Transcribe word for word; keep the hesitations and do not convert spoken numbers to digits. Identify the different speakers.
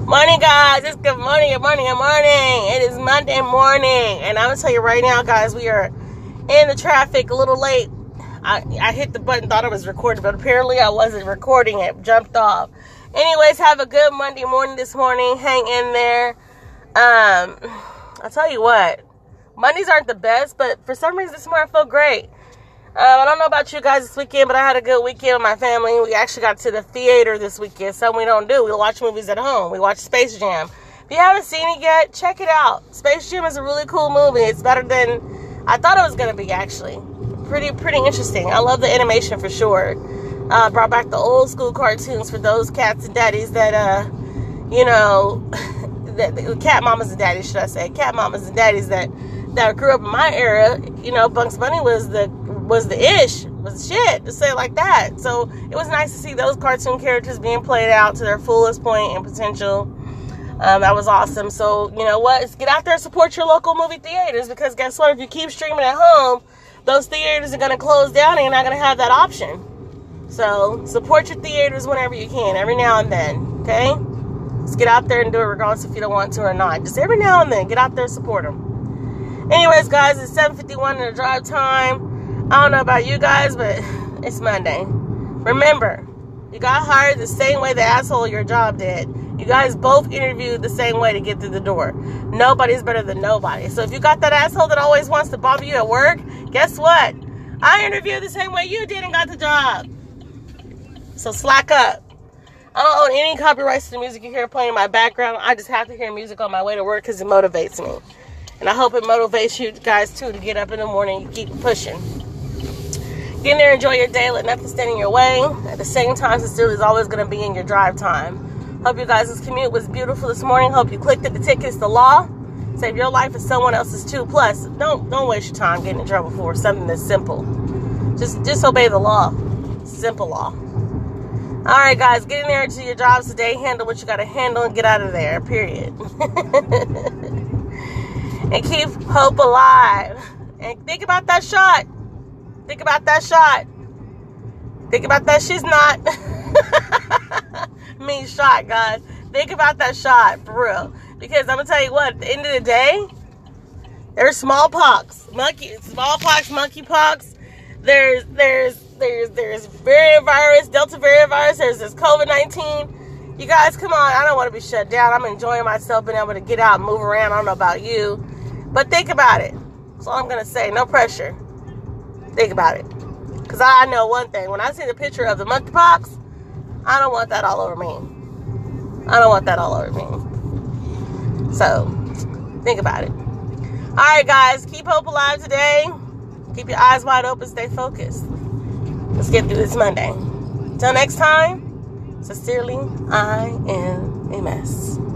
Speaker 1: Morning, guys. It's good morning, good morning, good morning. It is Monday morning. And I'm going to tell you right now, guys, we are in the traffic a little late. I, I hit the button, thought it was recording, but apparently I wasn't recording it. Jumped off. Anyways, have a good Monday morning this morning. Hang in there. Um, I'll tell you what. Mondays aren't the best, but for some reason this morning I feel great. Uh, I don't know about you guys this weekend, but I had a good weekend with my family. We actually got to the theater this weekend, something we don't do. We watch movies at home. We watch Space Jam. If you haven't seen it yet, check it out. Space Jam is a really cool movie. It's better than I thought it was going to be, actually. Pretty, pretty interesting. I love the animation for sure. Uh, brought back the old school cartoons for those cats and daddies that, uh, you know, that, the cat mamas and daddies, should I say. Cat mamas and daddies that, that grew up in my era. You know, Bugs Bunny was the was the ish, was shit, to say it like that. So it was nice to see those cartoon characters being played out to their fullest point and potential. Um, that was awesome. So, you know what? It's get out there and support your local movie theaters, because guess what? If you keep streaming at home, those theaters are going to close down and you're not going to have that option. So support your theaters whenever you can, every now and then, okay? Let's get out there and do it regardless if you don't want to or not. Just every now and then, get out there and support them. Anyways, guys, it's seven fifty-one in the drive time. I don't know about you guys, but it's Monday. Remember, you got hired the same way the asshole at your job did. You guys both interviewed the same way to get through the door. Nobody's better than nobody. So if you got that asshole that always wants to bother you at work, guess what? I interviewed the same way you did and got the job. So slack up. I don't own any copyrights to the music you hear playing in my background. I just have to hear music on my way to work because it motivates me. And I hope it motivates you guys too to get up in the morning and keep pushing. Get in there, enjoy your day, let nothing stand in your way. At the same time, it still is always going to be in your drive time. Hope you guys' commute was beautiful this morning. Hope you clicked at the tickets, the law. Save your life and someone else's too. Plus, don't don't waste your time getting in trouble for something that's simple. Just, just obey the law. Simple law. All right, guys, get in there to your jobs today. Handle what you got to handle and get out of there, period. And keep hope alive. And think about that shot. Think about that shot. Think about that shit's not. mean shot, guys. Think about that shot, for real. Because I'm going to tell you what, at the end of the day, there's smallpox. Monkey, smallpox, monkeypox. There's, there's, there's, there's variant virus, Delta variant virus. There's this COVID nineteen. You guys, come on. I don't want to be shut down. I'm enjoying myself, being able to get out and move around. I don't know about you. But think about it. That's all I'm going to say. No pressure. Think about it. Because I know one thing. When I see the picture of the monkeypox, I don't want that all over me. I don't want that all over me. So, think about it. Alright, guys. Keep hope alive today. Keep your eyes wide open. Stay focused. Let's get through this Monday. Until next time, sincerely, I am a mess.